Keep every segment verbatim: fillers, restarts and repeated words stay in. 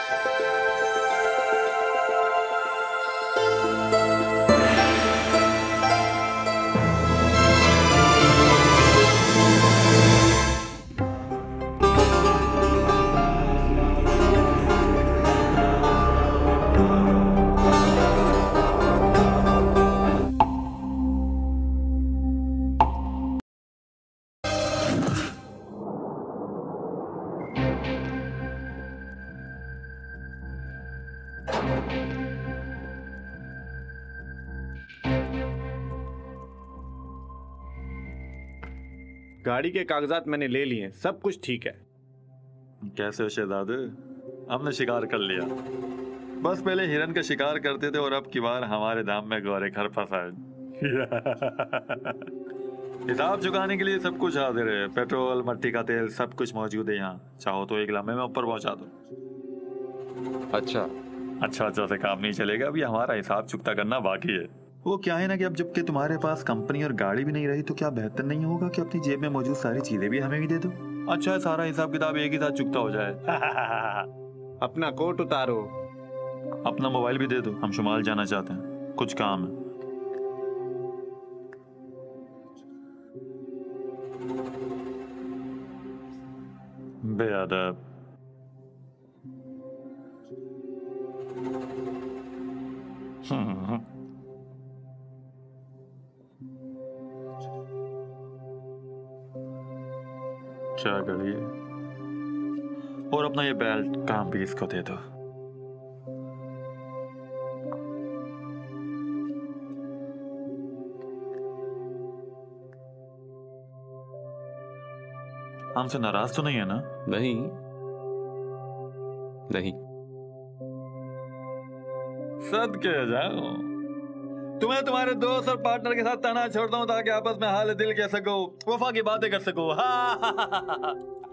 गाड़ी के कागजात मैंने ले लिए, सब कुछ ठीक है। कैसे हो शहजादे? हमने शिकार कर लिया। बस पहले हिरन का शिकार करते थे और अब की बार हमारे दाम में गौरे घर फंसाए। हिसाब चुकाने के लिए सब कुछ हाजिर है। पेट्रोल, मट्टी का तेल, सब कुछ मौजूद है यहाँ। चाहो तो एक लम्हे में ऊपर पहुंचा दो। अच्छा अच्छा अच्छा से काम नहीं चलेगा, अभी हमारा हिसाब चुकता करना बाकी है। वो क्या है ना कि अब जबकि तुम्हारे पास कंपनी और गाड़ी भी नहीं रही तो क्या बेहतर नहीं होगा कि अपनी जेब में मौजूद सारी चीजें भी हमें भी दे दो? अच्छा है सारा हिसाब किताब एक ही साथ चुकता हो जाए। अपना कोट उतारो। अपना मोबाइल भी दे दो, हम शुमाल जाना चाहते हैं, कुछ काम है। बेअदब। क्या घड़ी है? और अपना ये बेल्ट काम भी इसको दे दो। हमसे नाराज तो नहीं है ना? नहीं नहीं। सदके जाओ, तुम्हें तुम्हारे दोस्त और पार्टनर के साथ तना छोड़ता हूँ ताकि आपस में हाल दिल कह सको, वफा की बातें कर सको। हाँ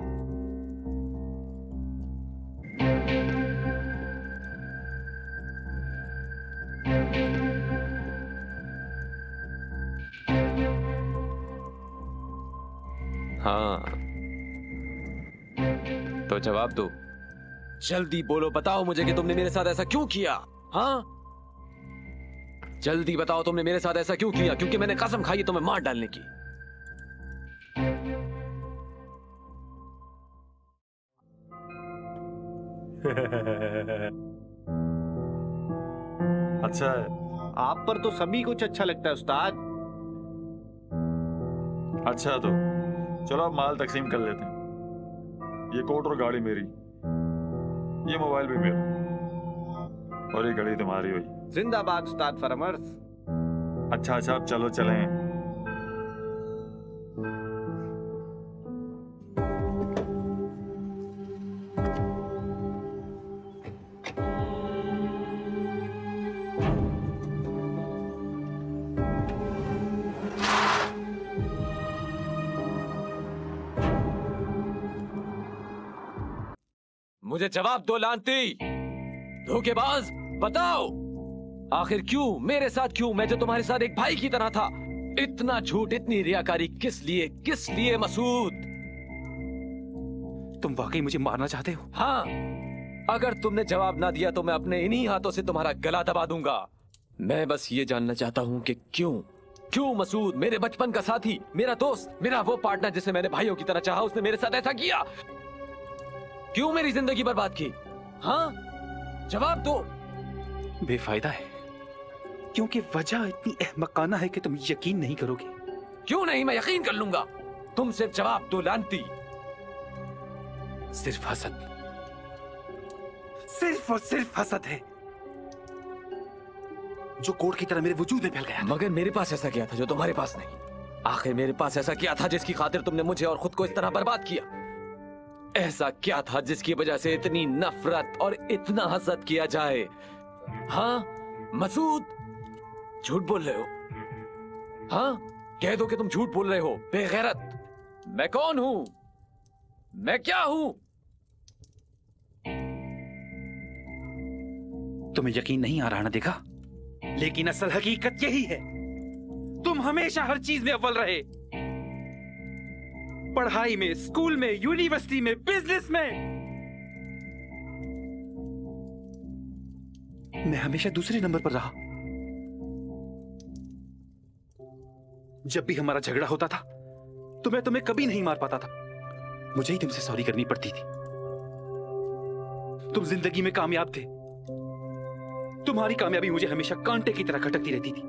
हाँ तो जवाब दो, जल्दी बोलो, बताओ मुझे कि तुमने मेरे साथ ऐसा क्यों किया। हाँ जल्दी बताओ, तुमने मेरे साथ ऐसा क्यों किया? क्योंकि मैंने कसम खाई तुम्हें मार डालने की। अच्छा है। आप पर तो सभी कुछ अच्छा लगता है उस्ताद। अच्छा तो चलो अब माल तकसीम कर लेते हैं। ये कोट और गाड़ी मेरी, ये मोबाइल भी मेरा, और ये घड़ी तुम्हारी हुई। जिंदाबाद उस्ताद फरमर्स। अच्छा अच्छा अब चलो चलें। मुझे जवाब दो लांती, धोखेबाज, बताओ आखिर क्यों मेरे साथ? क्यों? मैं जो तुम्हारे साथ एक भाई की तरह था। इतना झूठ, इतनी रियाकारी किस लिए? किस लिए मसूद? तुम वाकई मुझे मारना चाहते हो? हाँ, अगर तुमने जवाब ना दिया तो मैं अपने इन्हीं हाथों से तुम्हारा गला दबा दूंगा। मैं बस ये जानना चाहता हूँ कि क्यों? क्यों मसूद, मेरे बचपन का साथी, मेरा दोस्त, मेरा वो पार्टनर जिसे मैंने भाइयों की तरह चाहा, उसने मेरे साथ ऐसा किया? क्यों मेरी जिंदगी बर्बाद की? हाँ जवाब दो। बेफायदा है, क्योंकि वजह इतनी अहमकाना है कि तुम यकीन नहीं करोगे। क्यों नहीं? मैं यकीन कर लूंगा। तुम सिर्फ जवाब दो लानती। सिर्फ हसद, सिर्फ और सिर्फ हसद है जो कोड की तरह मेरे वजूद में फैल गया। मगर मेरे पास ऐसा क्या था जो तुम्हारे पास नहीं? आखिर मेरे पास ऐसा क्या था जिसकी खातिर तुमने मुझे और खुद को इस तरह बर्बाद किया? ऐसा क्या था जिसकी वजह से इतनी नफरत और इतना हसद किया जाए? हाँ मसूद, झूठ बोल रहे हो। हाँ कह दो कि तुम झूठ बोल रहे हो, बेगैरत। मैं कौन हूं? मैं क्या हूं? तुम्हें यकीन नहीं आ रहा ना? देखा, लेकिन असल हकीकत यही है। तुम हमेशा हर चीज में अव्वल रहे, पढ़ाई में, स्कूल में, यूनिवर्सिटी में, बिजनेस में। मैं हमेशा दूसरे नंबर पर रहा। जब भी हमारा झगड़ा होता था तो मैं तुम्हें कभी नहीं मार पाता था, मुझे ही तुमसे सॉरी करनी पड़ती थी। तुम जिंदगी में कामयाब थे, तुम्हारी कामयाबी मुझे हमेशा कांटे की तरह खटकती रहती थी।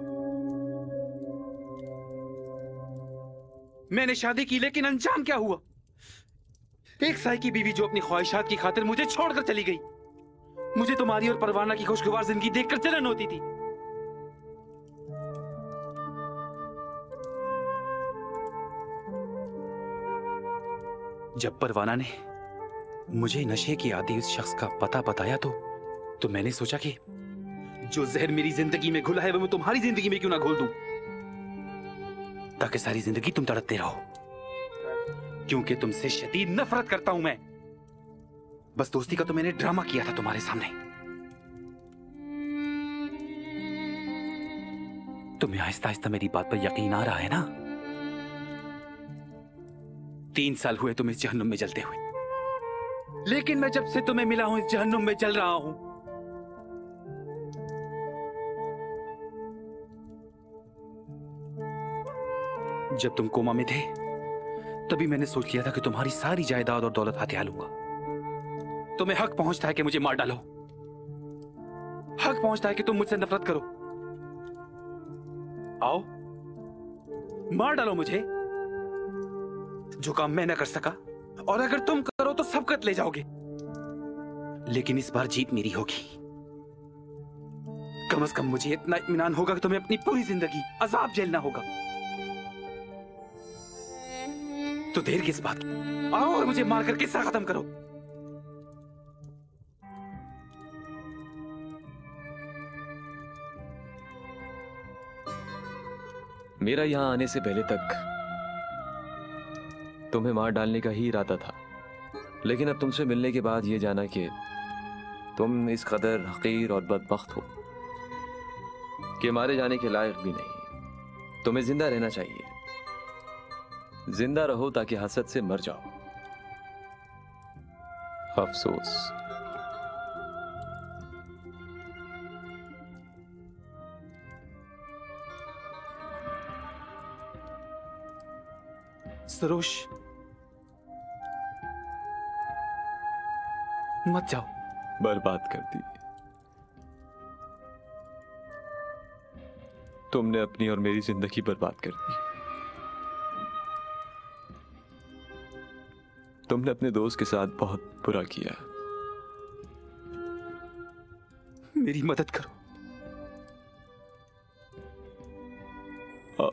मैंने शादी की लेकिन अंजाम क्या हुआ? एक साई की बीवी जो अपनी ख्वाहिशात की खातिर मुझे छोड़कर चली गई। मुझे तुम्हारी और परवाना की खुशगवार जिंदगी देखकर जलन होती थी। जब परवाना ने मुझे नशे की आदि उस शख्स का पता बताया तो तो मैंने सोचा कि जो जहर मेरी जिंदगी में घुला है वो मैं तुम्हारी जिंदगी में क्यों ना घोल दूं, ताकि सारी जिंदगी तुम तड़पते रहो। क्योंकि तुमसे शदीद नफरत करता हूं मैं। बस दोस्ती का तो मैंने ड्रामा किया था तुम्हारे सामने। तुम्हें आहिस्ता आहिस्ता मेरी बात पर यकीन आ रहा है ना? तीन साल हुए तुम इस जहन्नुम में जलते हुए, लेकिन मैं जब से तुम्हें मिला हूं इस जहन्नुम में जल रहा हूं। जब तुम कोमा में थे तभी मैंने सोच लिया था कि तुम्हारी सारी जायदाद और दौलत हथिया लूंगा। तुम्हें हक पहुंचता है कि मुझे मार डालो, हक पहुंचता है कि तुम मुझसे नफरत करो। आओ मार डालो मुझे, जो काम मैं ना कर सका, और अगर तुम करो तो सबकत ले जाओगे। लेकिन इस बार जीत मेरी होगी। कम से कम मुझे इतना इत्मीनान होगा कि तुम्हें अपनी पूरी जिंदगी अजाब झेलना होगा। तो देर किस बात की? आओ और मुझे मारकर किस्सा खत्म करो। मेरा यहां आने से पहले तक तुम्हें मार डालने का ही इरादा था, लेकिन अब तुमसे मिलने के बाद ये जाना कि तुम इस कदर हकीर और बदबख्त हो कि मारे जाने के लायक भी नहीं। तुम्हें जिंदा रहना चाहिए। जिंदा रहो ताकि हसद से मर जाओ। अफसोस। सरोश मत जाओ। बर्बाद कर दी तुमने, अपनी और मेरी जिंदगी बर्बाद कर दी। तुमने अपने दोस्त के साथ बहुत बुरा किया। मेरी मदद करो। आ,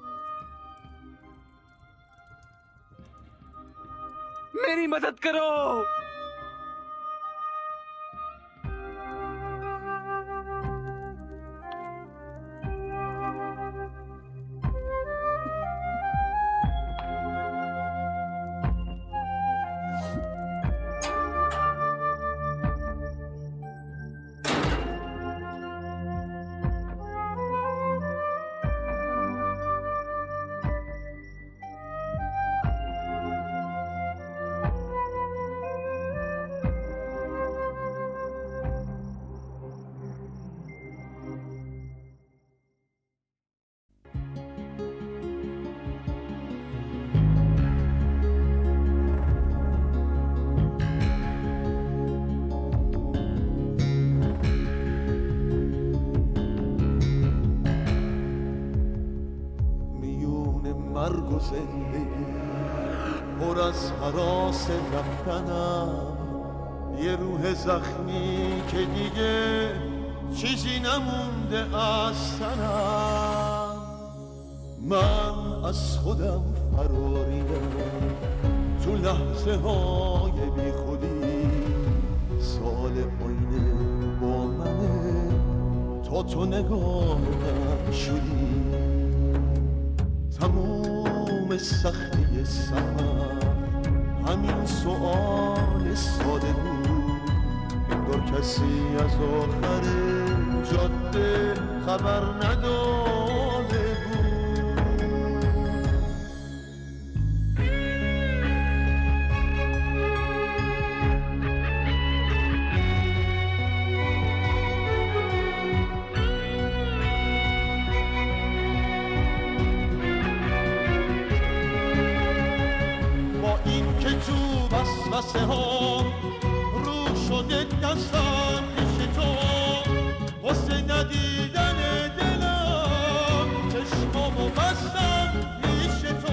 मेरी मदद करो। زندگی پر از هراس رفتنم، یه روح زخمی که دیگه چیزی نمونده از تنم. من از خودم فراریدم تو لحظه های بی خودی، سال آینه با منه تا تو نگاه من شدی. تموم سختی سفر همین سؤال ساده بود، انگار کسی از آخر جاده خبر نداده بود. که تو وسوسه ها رو شده دستم پیش تو واسه ندیدن دلم چشمامو بستم پیش تو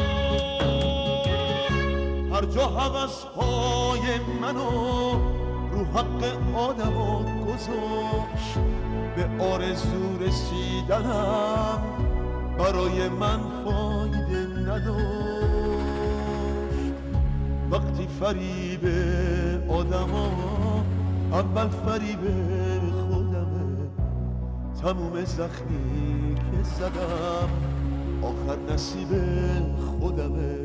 هر جا هوس پای منو رو حق آدما گذاشت به آرزو رسیدنم برای من فایده نداشت وقتی فریب آدما اول فریب خودمه تموم زخمی که زدم آخر نصیب خودمه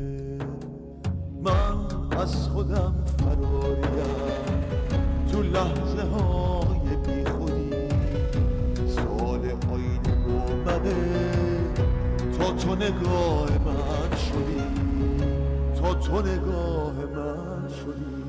من از خودم فراریم تو لحظه های بی خودی سوال آینه و منه تا تو نگاه من شدی تا تو نگاه من شدی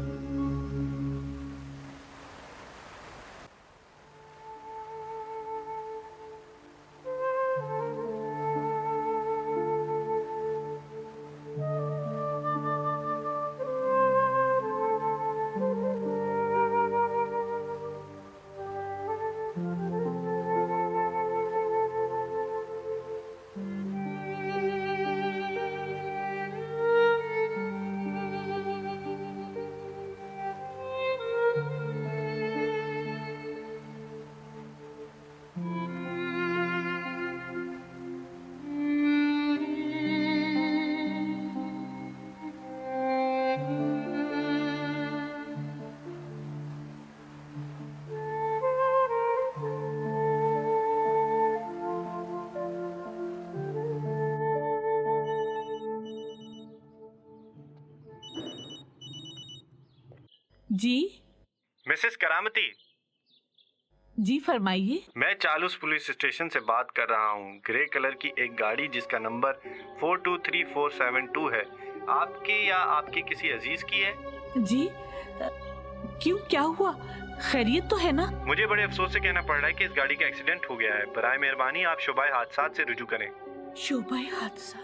जी मिसेस करामती। जी फरमाइए। मैं चालूस पुलिस स्टेशन से बात कर रहा हूँ। ग्रे कलर की एक गाड़ी जिसका नंबर four two three four seven two है, आपकी या आपके किसी अजीज की है? जी क्यों, क्या हुआ? खैरियत तो है ना? मुझे बड़े अफसोस से कहना पड़ रहा है कि इस गाड़ी का एक्सीडेंट हो गया है। बराए मेहरबानी आप शोबाए हादसात से रुजू करें। शोबाए हादसात?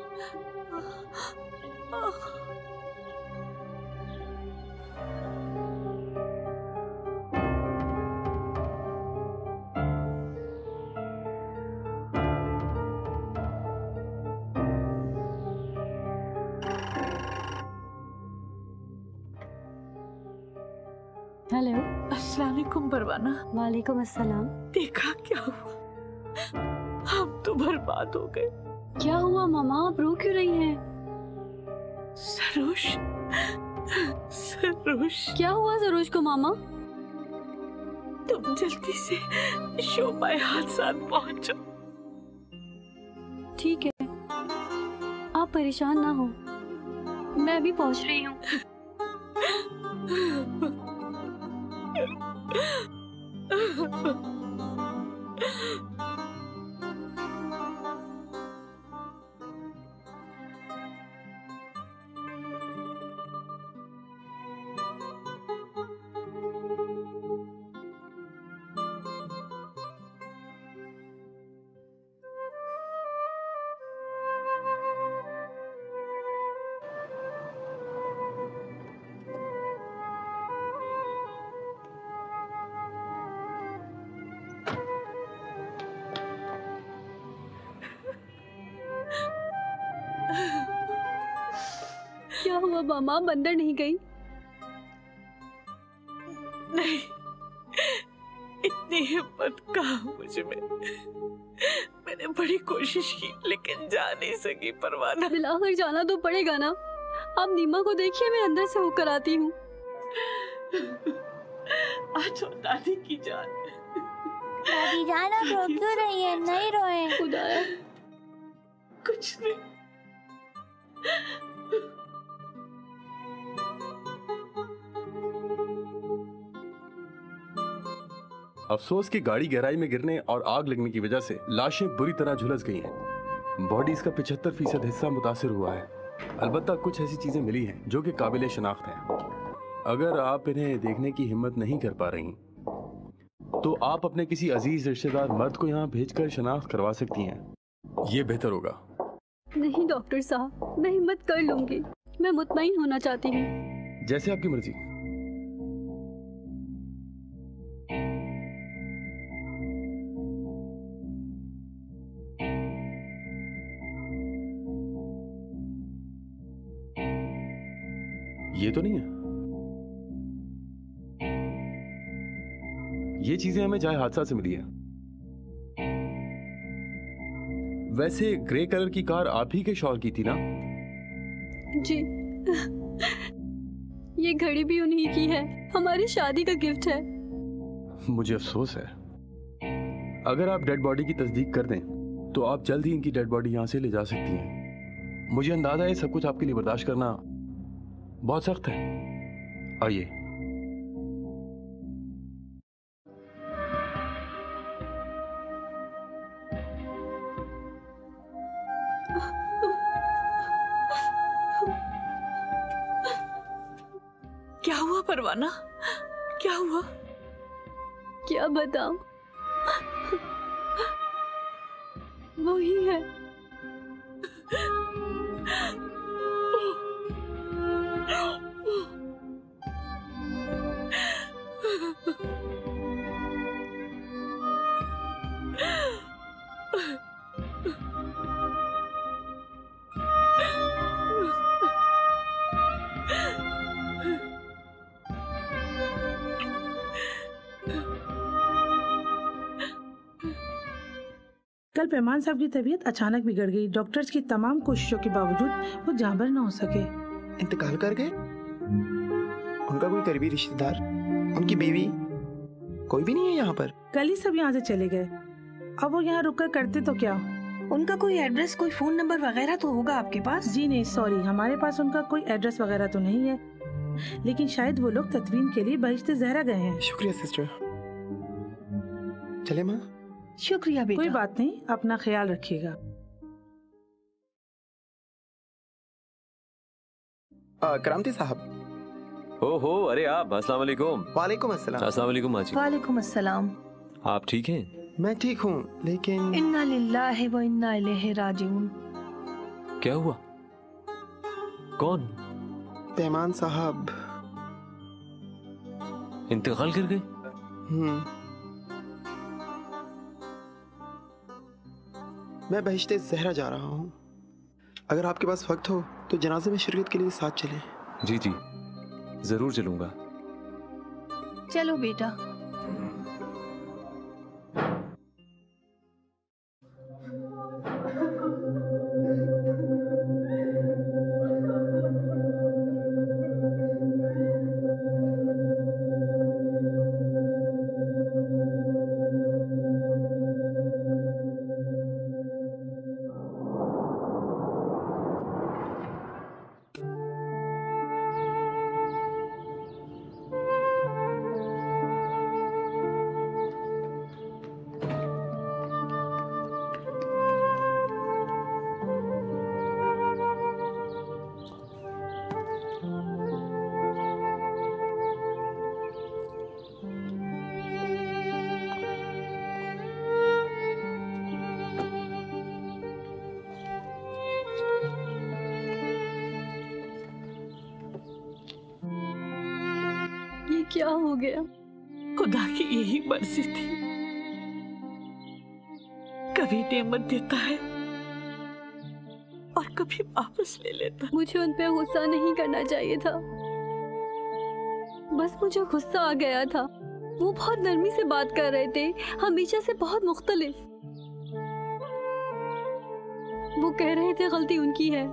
हेलो। अस्सलाम वालेकुम परवाना। वालेकुम अस्सलाम। देखा क्या हुआ? हम तो बर्बाद हो गए। क्या हुआ मामा, आप रो क्यों रही हैं? सरोज, सरोज। क्या हुआ सरोज को मामा? तुम जल्दी से शोबाए हादसात पहुंचो। ठीक है, आप परेशान ना हो, मैं अभी पहुंच रही हूँ। क्या हुआ मामा, आप अंदर नहीं गई? नहीं, इतनी हिम्मत कहाँ मुझ में। मैंने बड़ी कोशिश की लेकिन जा नहीं सकी परवाना। मिलाकर जाना तो पड़ेगा ना। आप नीमा को देखिए, मैं अंदर से होकर आती हूँ। आज दादी की जान। दादी जान आप रो क्यों रही है? नहीं रोए। खुदाया कुछ नहीं। अफसोस की गाड़ी गहराई में गिरने और आग लगने की वजह से लाशें बुरी तरह झुलस गई हैं। बॉडी इसका पिछहत्तर फीसद हिस्सा मुतासिर हुआ है। अलबत्ता कुछ ऐसी चीजें मिली हैं जो कि काबिल शनाख्त हैं। अगर आप इन्हें देखने की हिम्मत नहीं कर पा रही तो आप अपने किसी अजीज रिश्तेदार मर्द को यहाँ भेजकर शनाख्त करवा सकती हैं। ये बेहतर होगा। नहीं डॉक्टर साहब, मैं हिम्मत कर लूंगी। मैं मुतमईन होना चाहती हूँ। जैसे आपकी मर्जी। ये तो नहीं है। ये चीजें हमें जाए हादसा से मिली है। वैसे ग्रे कलर की कार आप ही के शौहर की थी ना? जी। ये घड़ी भी उन्हीं की है, हमारी शादी का गिफ्ट है। मुझे अफसोस है। अगर आप डेड बॉडी की तस्दीक कर दें तो आप जल्द ही इनकी डेड बॉडी यहां से ले जा सकती हैं। मुझे अंदाजा है सब कुछ आपके लिए बर्दाश्त करना बहुत सख्त है। आइए। क्या हुआ परवाना? क्या हुआ? क्या बताऊं? वही है। कल पेमान साहब की तबीयत अचानक बिगड़ गई। डॉक्टर्स की तमाम कोशिशों के बावजूद वो जांबर न हो सके। इंतकाल कर गए? उनका कोई करीबी रिश्तेदार, उनकी बीवी कोई भी नहीं है यहाँ पर? कल ही सब यहाँ से चले गए। अब वो यहाँ रुक कर करते तो क्या? उनका कोई एड्रेस, कोई फोन नंबर वगैरह तो होगा आपके पास? जी नहीं, सॉरी, हमारे पास उनका कोई एड्रेस वगैरह तो नहीं है, लेकिन शायद वो लोग तदवीन के लिए बहिश्ते ज़हरा गए हैं। शुक्रिया सिस्टर। चले माँ। शुक्रिया बेटा। कोई बात नहीं, अपना ख्याल रखिएगा। क्रांति साहब। हो हो, अरे आप, अस्सलाम वालेकुम। वालेकुम अस्सलाम। अस्सलाम वालेकुम माजी। वालेकुम अस्सलाम। आप ठीक हैं? मैं ठीक हूँ, लेकिन इन्ना लिल्लाहि व इन्ना इलैहि राजिऊन। क्या हुआ? कौन? पेमान साहब इंतकाल कर गए? हम्म। मैं बहिश्ते ज़हरा जा रहा हूँ। अगर आपके पास वक्त हो तो जनाजे में शिरकत के लिए साथ चलें। जी जी, जरूर चलूंगा। चलो बेटा। क्या हो गया? खुदा की यही मर्जी थी। कभी नेमत देता है और कभी वापस ले लेता। मुझे उन पे गुस्सा नहीं करना चाहिए था, बस मुझे गुस्सा आ गया था। वो बहुत नरमी से बात कर रहे थे, हमेशा से बहुत मुख्तलिफ। वो कह रहे थे गलती उनकी है,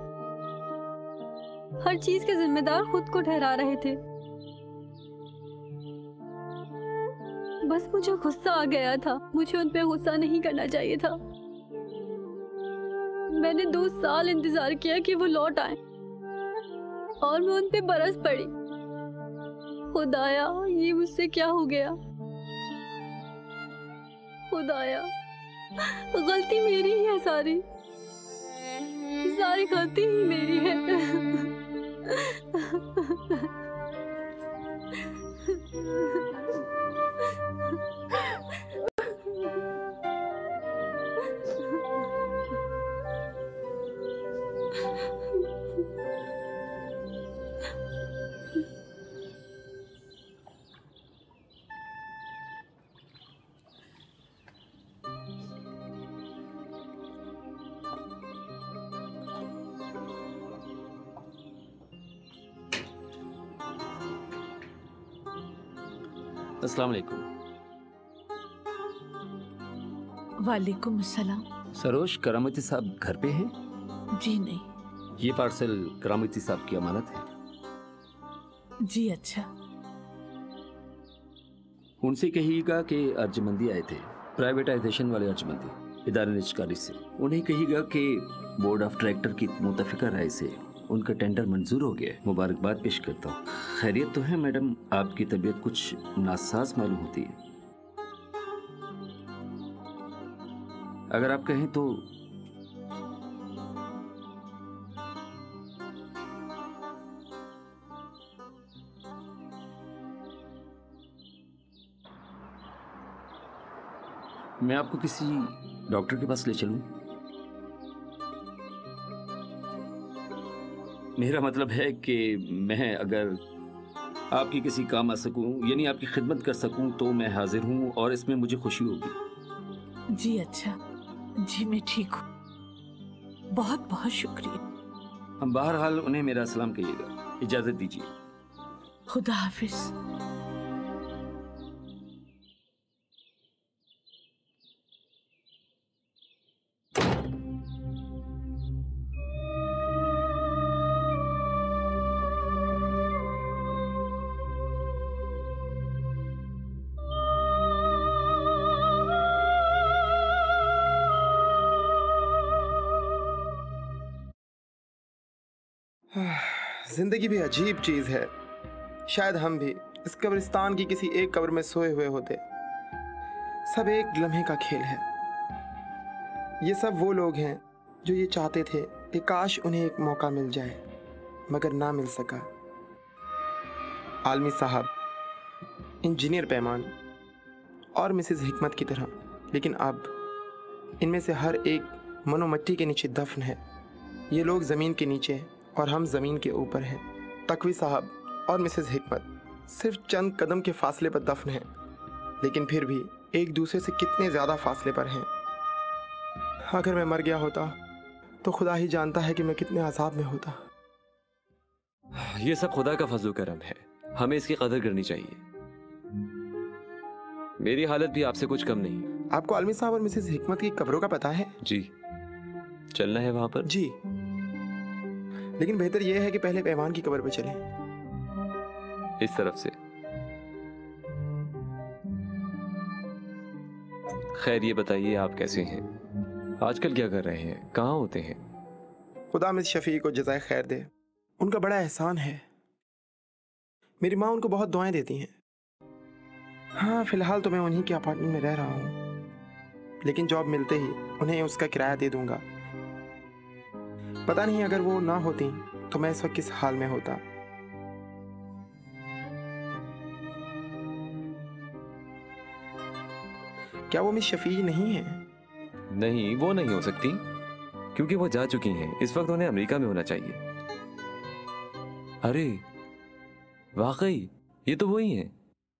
हर चीज के जिम्मेदार खुद को ठहरा रहे थे। बस मुझे गुस्सा आ गया था, मुझे उन पे गुस्सा नहीं करना चाहिए था। मैंने दो साल इंतजार किया कि वो लौट आए और मैं उन पे बरस पड़ी। खुदाया, ये मुझसे क्या हो गया? खुदाया, गलती मेरी ही है, सारी सारी गलती ही मेरी है। अस्सलाम वालेकुम। वालेकुम अस्सलाम। सरोज, करामती साहब घर पे हैं? जी नहीं। ये पार्सल करामती साहब की अमानत है। जी अच्छा। उनसे कहिएगा कि अर्जमंदी आए थे, प्राइवेटाइजेशन वाले अर्जमंदी, इदारे निजकारी से। उन्हें कहिएगा कि बोर्ड ऑफ डायरेक्टर की मुतफिका राय से उनका टेंडर मंजूर हो गया है। मुबारकबाद पेश करता हूँ। खैरियत तो है मैडम? आपकी तबीयत कुछ नासाज मालूम होती है। अगर आप कहें तो मैं आपको किसी डॉक्टर के पास ले चलूं? मेरा मतलब है कि मैं अगर आपकी किसी काम आ सकूं, यानी आपकी खिदमत कर सकूं, तो मैं हाजिर हूं और इसमें मुझे खुशी होगी। जी अच्छा, जी मैं ठीक हूँ, बहुत बहुत शुक्रिया। हम बहरहाल उन्हें मेरा सलाम कहिएगा। इजाजत दीजिए। खुदा हाफिज। जिंदगी भी अजीब चीज है। शायद हम भी इस कब्रिस्तान की किसी एक कब्र में सोए हुए होते। सब एक लम्हे का खेल है। ये सब वो लोग हैं जो ये चाहते थे कि काश उन्हें एक मौका मिल जाए, मगर ना मिल सका। आलमी साहब, इंजीनियर पैमान और मिसेस हिकमत की तरह, लेकिन अब इनमें से हर एक मनो मिट्टी के नीचे दफन है। ये लोग ज़मीन के नीचे और हम ज़मीन के ऊपर हैं। तकवी साहब और मिसेस हिकमत सिर्फ चंद कदम के फासले पर दफन हैं, लेकिन फिर भी एक दूसरे से कितने ज़्यादा फासले पर हैं। अगर मैं मर गया होता तो खुदा ही जानता है कि मैं कितने अजाब में होता। ये सब खुदा का फजल करम है, हमें इसकी कदर करनी चाहिए। मेरी हालत भी आपसे कुछ कम नहीं। आपको आलमी साहब और मिसेस हिकमत की कब्रों का पता है? जी, चलना है वहां पर? जी, लेकिन बेहतर यह है कि पहले पैमान की कब्र पर चलें। इस तरफ से। खैर ये बताइए आप कैसे हैं? आजकल क्या कर रहे हैं? कहाँ होते हैं? खुदा मिस शफी को जज़ाए खैर दे, उनका बड़ा एहसान है। मेरी माँ उनको बहुत दुआएं देती हैं। हाँ, फिलहाल तो मैं उन्हीं के अपार्टमेंट में रह रहा हूँ, लेकिन जॉब मिलते ही उन्हें उसका किराया दे दूंगा। पता नहीं अगर वो ना होती तो मैं इस वक्त किस हाल में होता। क्या वो मिस शफी नहीं है? नहीं, वो नहीं हो सकती, क्योंकि वो जा चुकी हैं। इस वक्त उन्हें अमेरिका में होना चाहिए। अरे वाकई ये तो वही हैं।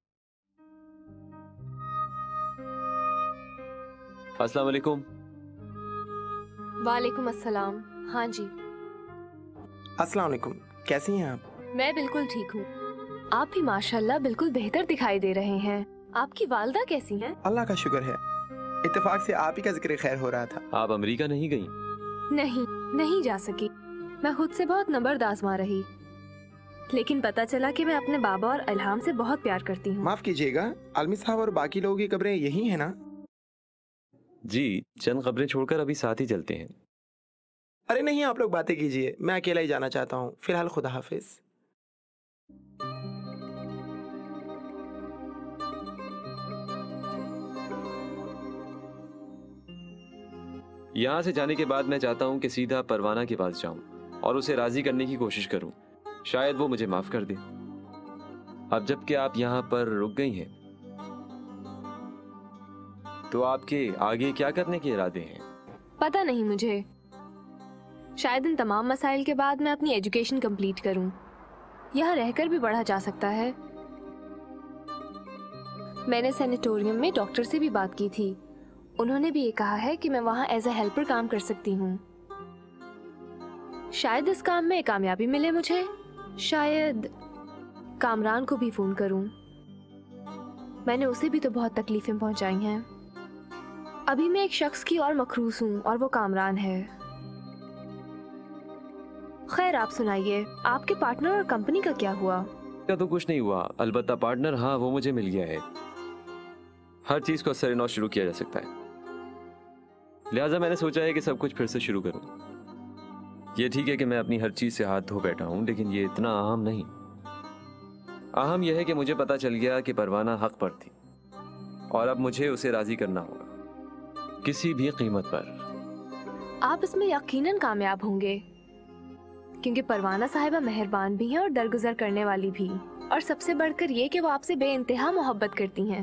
अस्सलाम वालेकुम। वालेकुम अस्सलाम। हाँ जी। अस्सलाम वालेकुम, कैसी हैं आप? मैं बिल्कुल ठीक हूँ। आप भी माशाल्लाह बिल्कुल बेहतर दिखाई दे रहे हैं। आपकी वालदा कैसी हैं? अल्लाह का शुक्र है, इत्तेफाक से आप ही का जिक्र खैर हो रहा था। आप अमेरिका नहीं गई? नहीं, नहीं जा सकी। मैं खुद से बहुत नंबर्द आजमा रही, लेकिन पता चला कि मैं अपने बाबा और इल्हाम से बहुत प्यार करती हूँ। माफ कीजिएगा, आलमी साहब और बाकी लोगों की कब्रें यही है ना? जी, चंद कब्रें छोड़कर अभी साथ ही चलते हैं। अरे नहीं, आप लोग बातें कीजिए, मैं अकेला ही जाना चाहता हूँ। फिलहाल खुदा हाफिज। यहाँ से जाने के बाद मैं चाहता हूँ कि सीधा परवाना के पास जाऊं और उसे राजी करने की कोशिश करूं। शायद वो मुझे माफ कर दे। अब जबकि आप यहाँ पर रुक गई हैं, तो आपके आगे क्या करने के इरादे हैं? पता नहीं मुझे। शायद इन तमाम मसाइल के बाद मैं अपनी एजुकेशन कंप्लीट करूं। यहाँ रहकर भी पढ़ा जा सकता है। मैंने सैनिटोरियम में डॉक्टर से भी बात की थी। उन्होंने भी ये कहा है कि मैं वहाँ एज ए हेल्पर काम कर सकती हूँ। शायद इस काम में कामयाबी मिले मुझे। शायद कामरान को भी फोन करूं। मैंने उसे भी तो बहुत तकलीफें पहुंचाई हैं। अभी मैं एक शख्स की और मखरूस हूँ और वो कामरान है। खैर आप सुनाइए, आपके पार्टनर और कंपनी का क्या हुआ? क्या तो कुछ नहीं हुआ, अलबत्ता पार्टनर हाँ वो मुझे मिल गया है। हर चीज को सरे नौ शुरू किया जा सकता है, लिहाजा मैंने सोचा है कि सब कुछ फिर से शुरू करूं। ये ठीक है कि मैं अपनी हर चीज से हाथ धो बैठा हूं, लेकिन ये इतना अहम नहीं। अहम यह है कि मुझे पता चल गया कि परवाना हक पर थी और अब मुझे उसे राजी करना होगा किसी भी कीमत पर। आप इसमें यकीनन कामयाब होंगे, क्योंकि परवाना साहिबा मेहरबान भी हैं और दरगुजर करने वाली भी, और सबसे बढ़कर ये कि वो आपसे बेइंतहा मोहब्बत करती हैं।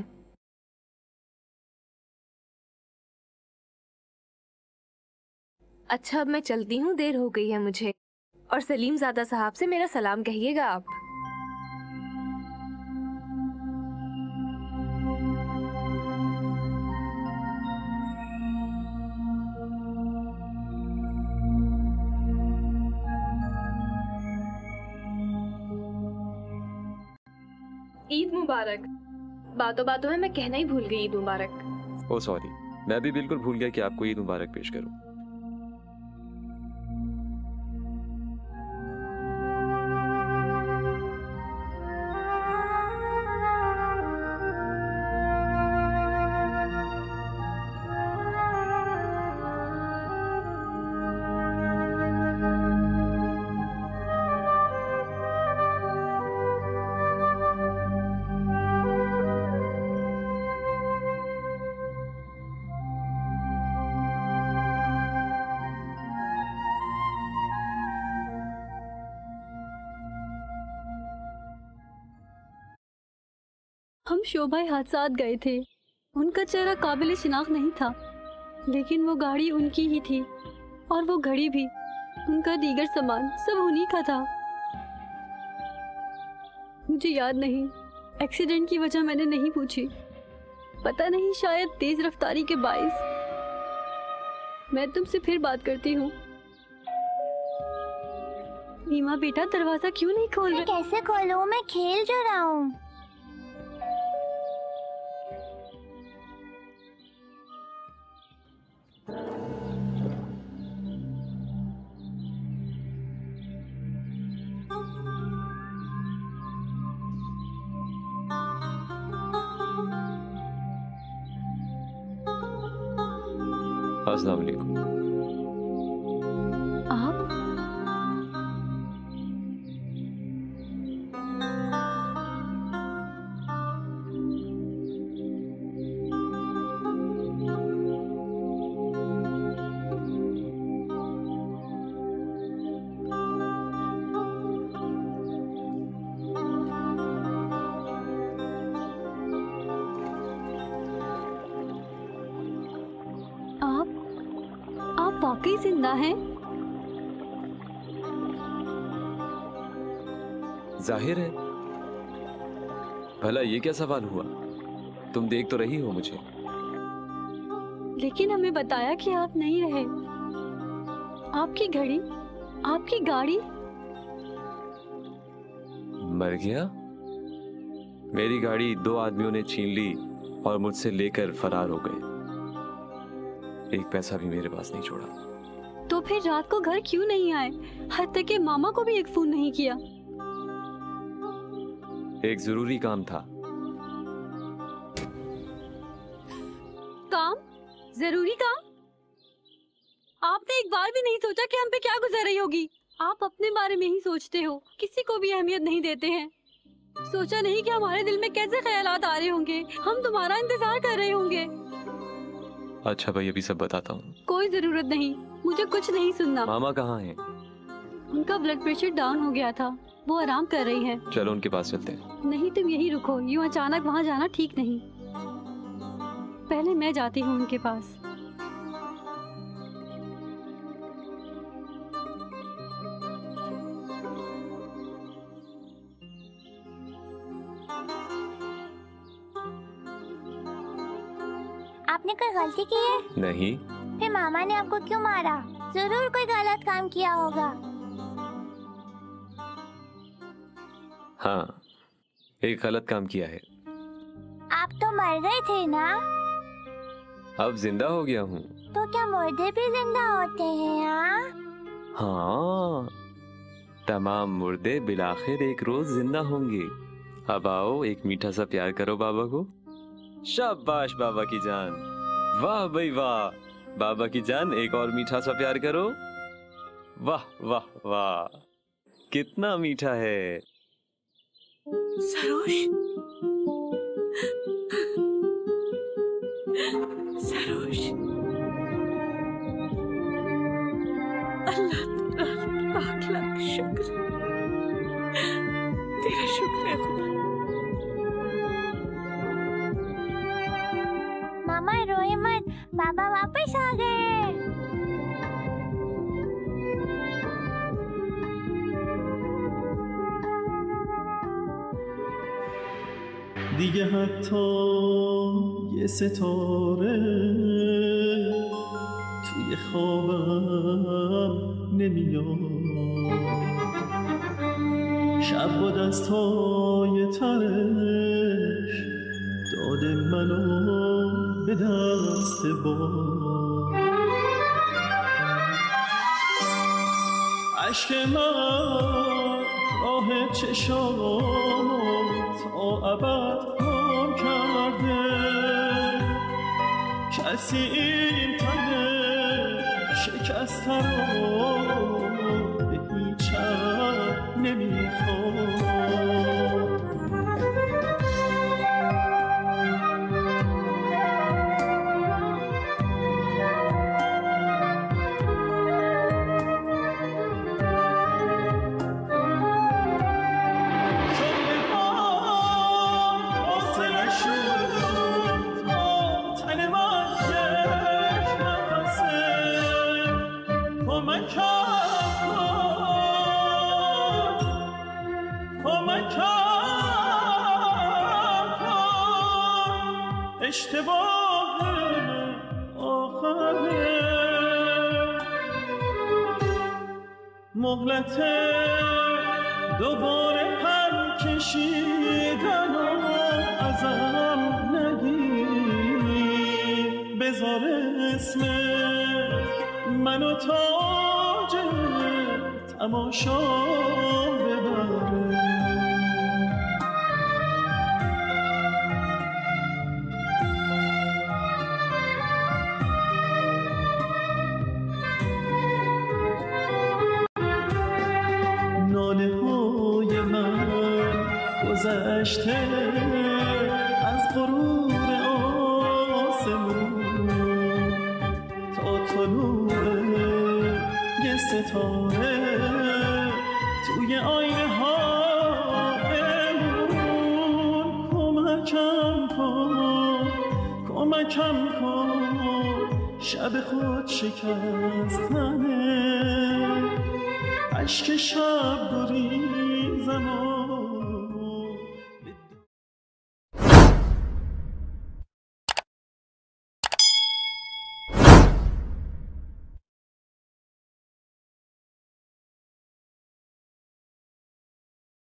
अच्छा अब मैं चलती हूँ, देर हो गई है मुझे, और सलीम ज़ादा साहब से मेरा सलाम कहिएगा आप। ईद मुबारक। बातों बातों में मैं कहना ही भूल गई ईद मुबारक। ओ सॉरी, मैं भी बिल्कुल भूल गया कि आपको ईद मुबारक पेश करूं। हम शोभा हादसात गए थे। उनका चेहरा काबिल शिनाख्त नहीं था, लेकिन वो गाड़ी उनकी ही थी और वो घड़ी भी, उनका दीगर सामान सब उन्हीं का था। मुझे याद नहीं, एक्सीडेंट की वजह मैंने नहीं पूछी। पता नहीं, शायद तेज रफ्तारी के बाइस। मैं तुमसे फिर बात करती हूँ। नीमा बेटा, दरवाजा क्यों नहीं खोल रहे? कैसे खोलूं? मैं खेल जो रहा हूँ। अस्सलाम वालेकुम। आप? वाकई जिंदा हैं? जाहिर है। भला ये क्या सवाल हुआ? तुम देख तो रही हो मुझे। लेकिन हमें बताया कि आप नहीं रहे। आपकी घड़ी, आपकी गाड़ी। मर गया? मेरी गाड़ी दो आदमियों ने छीन ली और मुझसे लेकर फरार हो गए। एक पैसा भी मेरे पास नहीं छोड़ा। तो फिर रात को घर क्यों नहीं आए? हत्या के मामा को भी एक फोन नहीं किया। एक जरूरी काम था। काम? जरूरी काम? आपने एक बार भी नहीं सोचा कि हम पे क्या गुजर रही होगी? आप अपने बारे में ही सोचते हो, किसी को भी अहमियत नहीं देते हैं। सोचा नहीं कि हमारे दिल में कैसे ख्यालात आ रहे होंगे, हम तुम्हारा इंतजार कर रहे होंगे। अच्छा भाई, अभी सब बताता हूँ। कोई जरूरत नहीं, मुझे कुछ नहीं सुनना। मामा कहाँ हैं? उनका ब्लड प्रेशर डाउन हो गया था, वो आराम कर रही हैं। चलो उनके पास चलते हैं। नहीं, तुम यही रुको, यूँ अचानक वहाँ जाना ठीक नहीं। पहले मैं जाती हूँ उनके पास। आपने कोई गलती की है? नहीं। फिर मामा ने आपको क्यों मारा? जरूर कोई गलत काम किया होगा। हाँ, एक गलत काम किया है। आप तो मर गए थे ना? अब जिंदा हो गया हूँ। तो क्या मुर्दे भी जिंदा होते हैं? हाँ हाँ, तमाम मुर्दे बिलाखिर एक रोज जिंदा होंगे। अब आओ, एक मीठा सा प्यार करो बाबा को। शाबाश बाबा की जान, वाह भाई वाह। बाबा की जान, एक और मीठा सा प्यार करो। वाह वाह वाह, कितना मीठा है। सरोज, सरोज, अल्लाह तेरा लाख लाख शुक्र, तेरा शुक्र है खुदा। मामा रोए मत, बाबा वापस आ गए। دیگه حتی یه ستاره توی خوابم نمیاد، شب با دستای ترش داده منو به دست باد. عشق من راه چشامو تا ابد گم کرده، کسی این تنه شکسته رو به هیچ هم نمیخواد. اشتباه آخره مهلت دوباره پر کشیدن و ازم نگیر، بذار اسم منو تاج تماشا ببره. گذشته از غرور آسمون تا طلوع یه ستاره توی آینه ها امون. کمکم کن کمکم کن، شب خود شکستنه، اشک شب گریزم